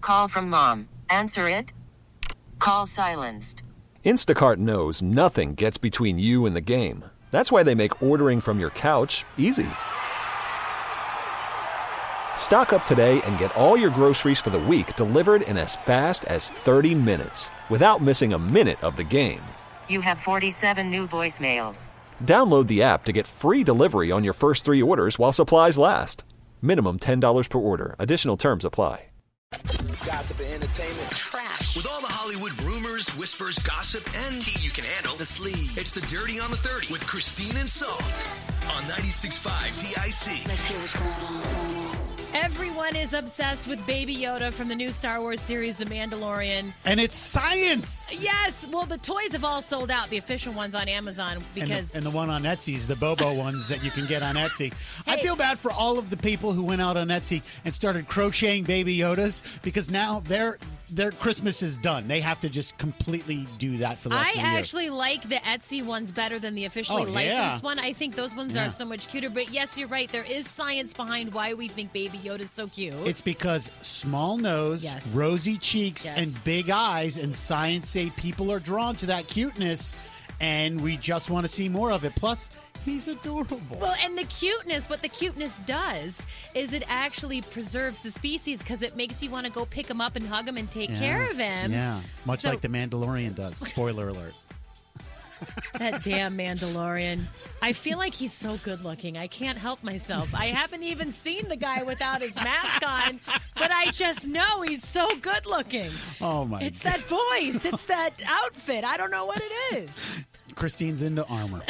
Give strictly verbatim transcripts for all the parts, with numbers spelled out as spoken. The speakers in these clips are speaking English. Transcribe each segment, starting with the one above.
call from mom. Answer it. Call silenced. Instacart knows nothing gets between you and the game. That's why they make ordering from your couch easy. Stock up today and get all your groceries for the week delivered in as fast as thirty minutes without missing a minute of the game. You have forty-seven new voicemails. Download the app to get free delivery on your first three orders while supplies last. Minimum ten dollars per order. Additional terms apply. Gossip and entertainment. Trash. With all the Hollywood rumors, whispers, gossip, and tea you can handle. The sleeve. It's the Dirty on the thirty with Christine and Salt on ninety-six point five T I C. Let's hear what's going on. Everyone is obsessed with Baby Yoda from the new Star Wars series, The Mandalorian. And it's science! Yes! Well, the toys have all sold out, the official ones on Amazon, because... And the, and the one on Etsy's, the Bobo ones that you can get on Etsy. Hey. I feel bad for all of the people who went out on Etsy and started crocheting Baby Yodas, because now their their Christmas is done. They have to just completely do that for the rest I of the year. actually like the Etsy ones better than the officially Oh, licensed yeah. one. I think those ones Yeah. are so much cuter. But yes, you're right. There is science behind why we think Baby Yoda is so cute. It's because small nose, Yes. rosy cheeks, Yes. and big eyes, and science say people are drawn to that cuteness, and we just want to see more of it. Plus, he's adorable. Well, and the cuteness, what the cuteness does is it actually preserves the species because it makes you want to go pick him up and hug him and take Yeah. care of him. Yeah, much So- like the Mandalorian does. Spoiler alert. That damn Mandalorian. I feel like he's so good looking. I can't help myself. I haven't even seen the guy without his mask on, but I just know he's so good looking. Oh, my It's God. that voice. It's that outfit. I don't know what it is. Christine's into armor.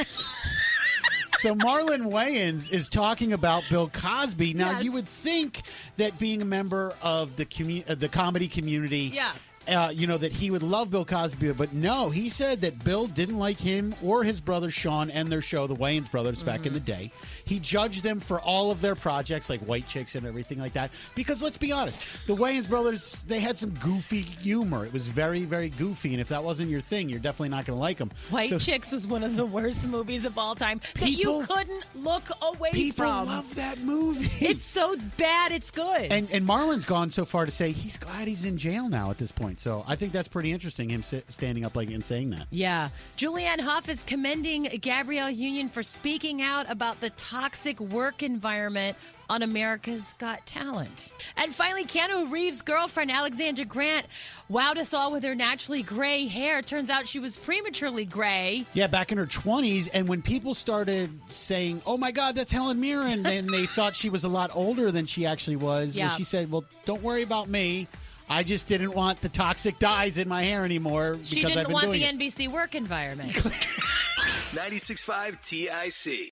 So Marlon Wayans is talking about Bill Cosby. Now, Yes. you would think that being a member of the commu- uh, the comedy community, Yeah. uh, you know, that he would love Bill Cosby. But no, he said that Bill didn't like him or his brother Sean and their show, the Wayans Brothers, back in the day. He judged them for all of their projects, like White Chicks and everything like that. Because let's be honest, the Wayans Brothers, they had some goofy humor. It was very, very goofy. And if that wasn't your thing, you're definitely not going to like them. White So- Chicks was one of the worst movies of all time that you People- couldn't look away People from. love that movie. It's so bad, it's good. And and Marlon's gone so far to say he's glad he's in jail now at this point. So I think that's pretty interesting, him si- standing up like and saying that. Yeah. Julianne Hough is commending Gabrielle Union for speaking out about the toxic work environment on America's Got Talent. And finally, Keanu Reeves' girlfriend, Alexandra Grant, wowed us all with her naturally gray hair. Turns out she was prematurely gray. Yeah, back in her twenties, and when people started saying, "Oh my God, that's Helen Mirren," then they thought she was a lot older than she actually was. Yeah. Well, she said, "Well, don't worry about me. I just didn't want the toxic dyes in my hair anymore because She I've didn't been want doing the it." N B C work environment. ninety-six point five T I C.